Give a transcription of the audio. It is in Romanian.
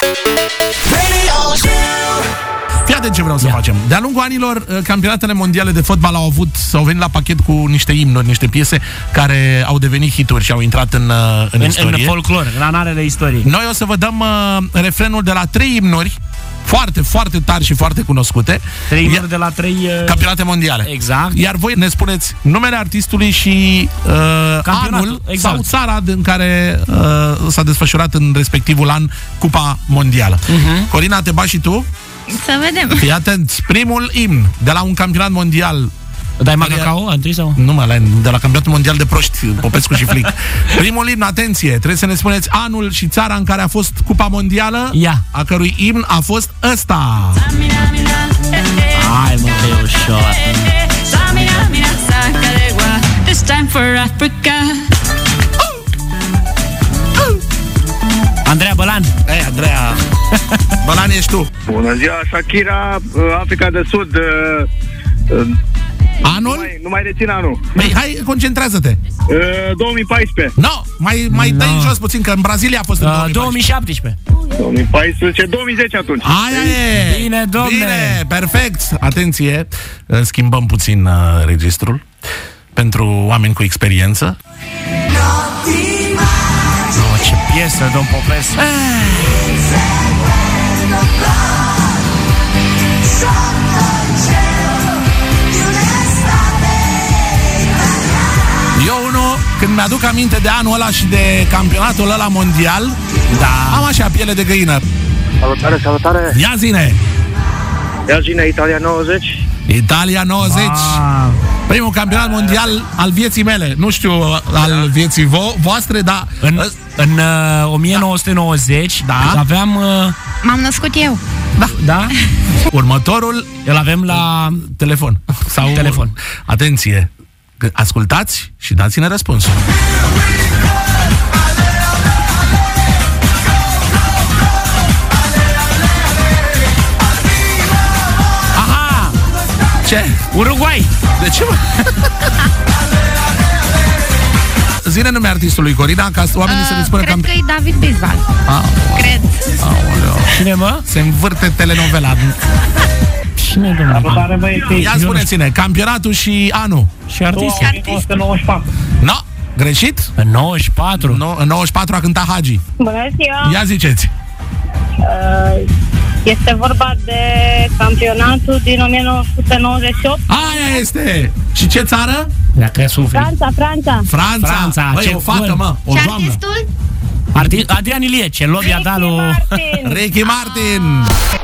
Fii atent ce vreau să facem. De-a lungul anilor, campionatele mondiale de fotbal au venit la pachet cu niște imnuri, niște piese care au devenit hituri și au intrat în istorie. În folclor, în analele istoriei. Noi o să vă dăm refrenul de la 3 imnuri foarte, foarte tari și foarte cunoscute. 3 imnuri de la 3 campionate mondiale. Exact. Iar voi ne spuneți numele artistului și anul sau țara în care s-a desfășurat în respectivul an Cupa Mondială. Corina, te bagi și tu? Să vedem. Fii atent, primul imn de la un campionat mondial. Dai Macacao întâi sau? Nu mă, de la campionatul mondial de proști, Popescu și Flic. Primul imn, atenție, trebuie să ne spuneți anul și țara în care a fost Cupa Mondială, a cărui imn a fost ăsta. Hai mă, că e ușor. This time for Africa. Andreea Bălan. Ei, Andreea Bălan ești tu. Bună ziua, Shakira, Africa de Sud. Anul? Nu mai rețin anul. Băi, hai, concentrează-te. 2014. No, mai dai jos puțin, că în Brazilia a fost în 2017. 2014, 2010 atunci. Aia e! Bine, domne! Bine, perfect! Atenție, schimbăm puțin registrul pentru oameni cu experiență. Ce piesă, domn Popescu! Eu unul, când mi-aduc aminte de anul ăla și de campionatul ăla mondial, am așa piele de găină. Salutare, salutare! Ia zine! Ia zine, Italia 90. Italia 90. Primul campionat mondial al vieții mele. Nu știu al vieții voastre, dar în 1990 aveam... M-am născut eu. Da? Următorul îl avem la telefon. Sau telefon. Atenție! Ascultați și dați-ne răspunsul. Aha! Ce? Uruguay! De ce, mă? Zine numele artistului, Corina, ca oamenii să ne spună cred că e David Bisbal. Cred. Cine, mă? Se învârte telenovela. Cine, domnule? Ia spuneți-ne, campionatul și anul. Și artistul. 1994. No, greșit? În 94. În 94 a cântat Hagi. Bună ziua! Ia ziceți. Este vorba de campionatul din 1998. Aia este! Și ce țară? Franța. Băi, o fată, mă, o și doamnă. artistul? Adrian Ilie, ce lobby a dat lui Ricky Martin.